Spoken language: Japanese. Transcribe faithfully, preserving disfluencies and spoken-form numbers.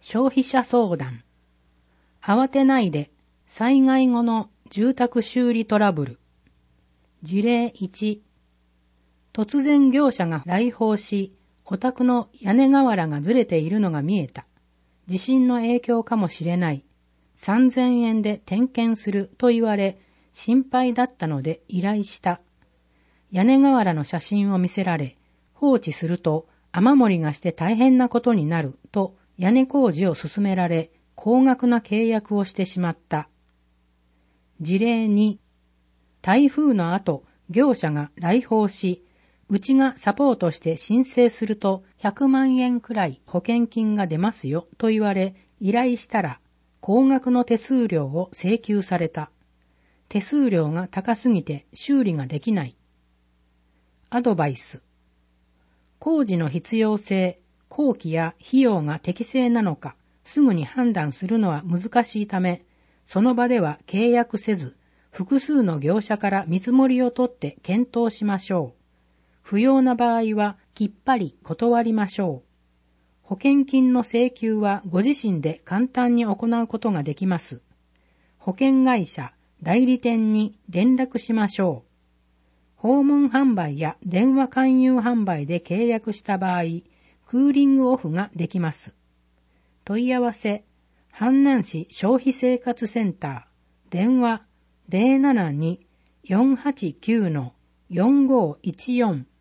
消費者相談。慌てないで災害後の住宅修理トラブル。事例いち。突然業者が来訪し、お宅の屋根瓦がずれているのが見えた。地震の影響かもしれない。さんぜんえんで点検すると言われ、心配だったので依頼した。屋根瓦の写真を見せられ、放置すると雨漏りがして大変なことになると屋根工事を進められ、高額な契約をしてしまった。事例に、台風の後、業者が来訪し、うちがサポートして申請するとひゃくまんえんくらい保険金が出ますよと言われ、依頼したら高額の手数料を請求された。手数料が高すぎて修理ができない。アドバイス。工事の必要性、工期や費用が適正なのか、すぐに判断するのは難しいため、その場では契約せず、複数の業者から見積もりを取って検討しましょう。不要な場合はきっぱり断りましょう。保険金の請求はご自身で簡単に行うことができます。保険会社、代理店に連絡しましょう。訪問販売や電話勧誘販売で契約した場合、クーリングオフができます。問い合わせ、阪南市消費生活センター、電話 ゼロななに よんはちきゅう よんごいちよん